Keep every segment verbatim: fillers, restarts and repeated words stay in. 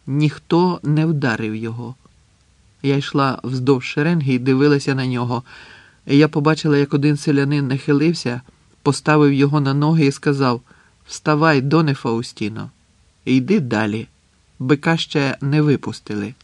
ніхто не вдарив його. Я йшла вздовж шеренги і дивилася на нього. І я побачила, як один селянин нахилився, поставив його на ноги і сказав: «Вставай, доне Фаустіно, і йди далі. Бика ще не випустили».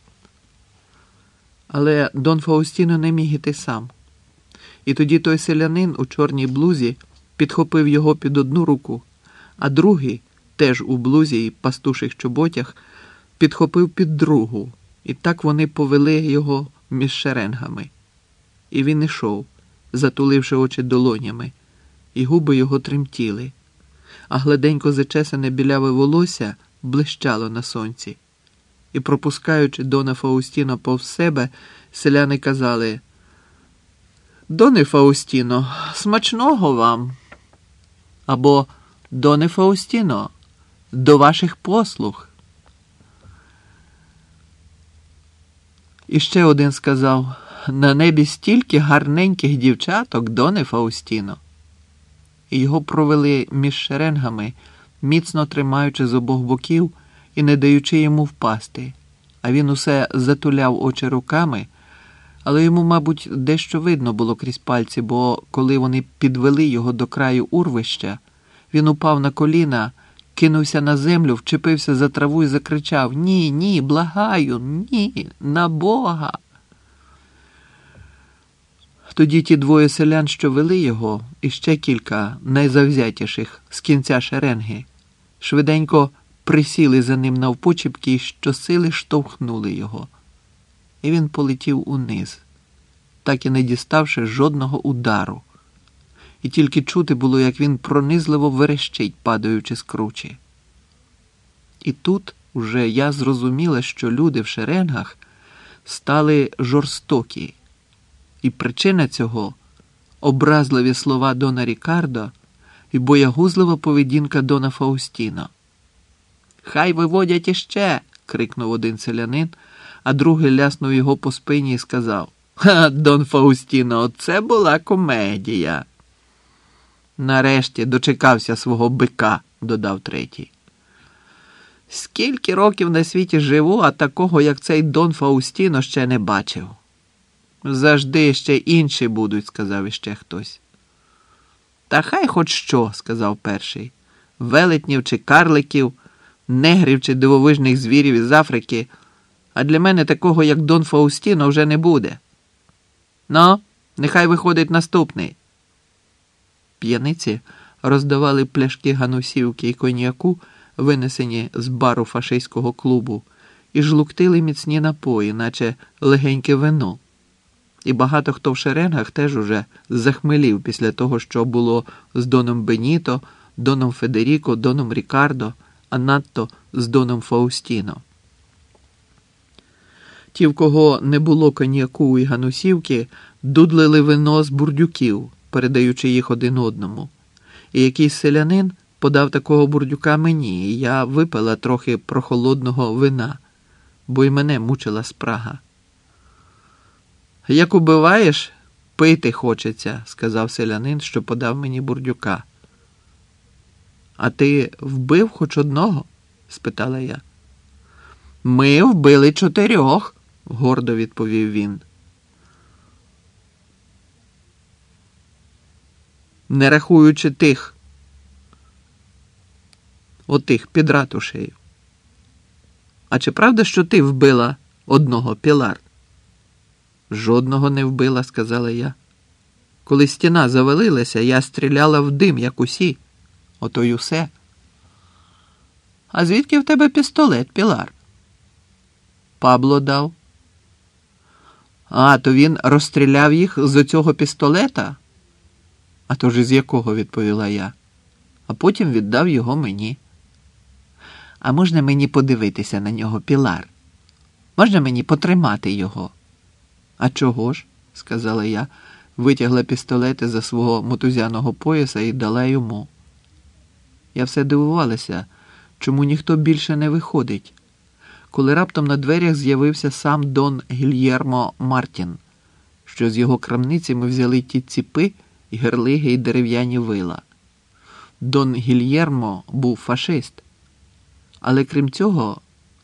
Але Дон Фаустіно не міг іти сам. І тоді той селянин у чорній блузі підхопив його під одну руку, а другий, теж у блузі і пастуших чоботях, підхопив під другу. І так вони повели його між шеренгами. І він ішов, затуливши очі долонями, і губи його тремтіли, а гладенько зачесане біляве волосся блищало на сонці. І, пропускаючи Дона Фаустіно повз себе, селяни казали: «Доне Фаустіно, смачного вам!» Або «Доне Фаустіно, до ваших послуг!» І ще один сказав: «На небі стільки гарненьких дівчаток, доне Фаустіно!» І його провели між шеренгами, міцно тримаючи з обох боків і не даючи йому впасти. А він усе затуляв очі руками, але йому, мабуть, дещо видно було крізь пальці, бо коли вони підвели його до краю урвища, він упав на коліна, кинувся на землю, вчепився за траву і закричав: «Ні, ні, благаю, ні, на Бога!» Тоді ті двоє селян, що вели його, і ще кілька найзавзятіших з кінця шеренги, швиденько присіли за ним навпочіпки і щосили штовхнули його. І він полетів униз, так і не діставши жодного удару. І тільки чути було, як він пронизливо верещить, падаючи з кручі. І тут уже я зрозуміла, що люди в шеренгах стали жорстокі. І причина цього – образливі слова Дона Рікардо і боягузлива поведінка Дона Фаустіно. «Хай виводять іще!» – крикнув один селянин, а другий ляснув його по спині і сказав: «Ха, Дон Фаустіно, оце була комедія!» «Нарешті дочекався свого бика», – додав третій. «Скільки років на світі живу, а такого, як цей Дон Фаустіно, ще не бачив». «Завжди ще інші будуть», – сказав іще хтось. «Та хай хоч що», – сказав перший. «Велетнів чи карликів, негрів чи дивовижних звірів із Африки, а для мене такого, як Дон Фаустіно, вже не буде. Ну, нехай виходить наступний». П'яниці роздавали пляшки ганусівки і коньяку, винесені з бару фашистського клубу, і жлуктили міцні напої, наче легеньке вино. І багато хто в шеренгах теж уже захмелів після того, що було з Доном Беніто, Доном Федеріко, Доном Рікардо, а надто з Доном Фаустіно. Ті, в кого не було коньяку і ганусівки, дудлили вино з бурдюків, передаючи їх один одному. І якийсь селянин подав такого бурдюка мені, і я випила трохи прохолодного вина, бо й мене мучила спрага. «Як убиваєш, пити хочеться», – сказав селянин, що подав мені бурдюка. «А ти вбив хоч одного?» – спитала я. «Ми вбили чотирьох», – гордо відповів він. «Не рахуючи тих, отих під ратушею. А чи правда, що ти вбила одного, Пілар?» «Жодного не вбила», – сказала я. «Коли стіна завалилася, я стріляла в дим, як усі. Ото й усе». «А звідки в тебе пістолет, Пілар?» «Пабло дав». «А, то він розстріляв їх з оцього пістолета?» «А то ж із якого?» – відповіла я. А потім віддав його мені. «А можна мені подивитися на нього, Пілар? Можна мені потримати його?» «А чого ж?» – сказала я, витягла пістолети за свого мотузяного пояса і дала йому. Я все дивувалася, чому ніхто більше не виходить, коли раптом на дверях з'явився сам Дон Гільєрмо Мартін, що з його крамниці ми взяли ті ціпи, і герлиги, і дерев'яні вила. Дон Гільєрмо був фашист, але крім цього,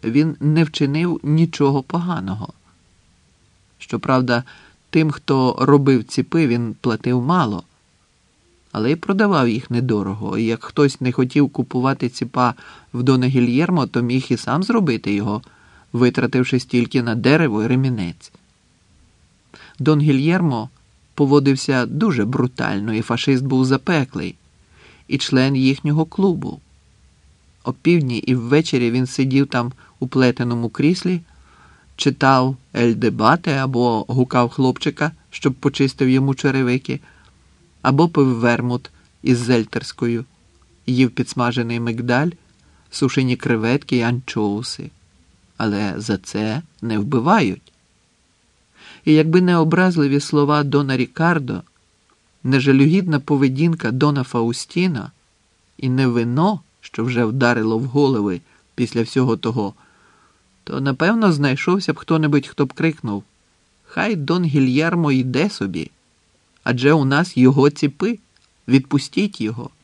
він не вчинив нічого поганого. Щоправда, тим, хто робив ціпи, він платив мало, але й продавав їх недорого, і як хтось не хотів купувати ціпа в Дона Гільєрмо, то міг і сам зробити його, витративши стільки на дерево і ремінець. Дон Гільєрмо поводився дуже брутально, і фашист був запеклий, і член їхнього клубу. О півдні і ввечері він сидів там у плетеному кріслі, читав «Ель Дебате» або гукав хлопчика, щоб почистив йому черевики, або пив вермут із зельтерською, їв підсмажений мигдаль, сушені креветки й анчоуси. Але за це не вбивають. І якби не образливі слова Дона Рікардо, не жалюгідна поведінка Дона Фаустіна і не вино, що вже вдарило в голови після всього того, то, напевно, знайшовся б хто-небудь, хто б крикнув: «Хай Дон Гільєрмо йде собі, адже у нас його ціпи, відпустіть його».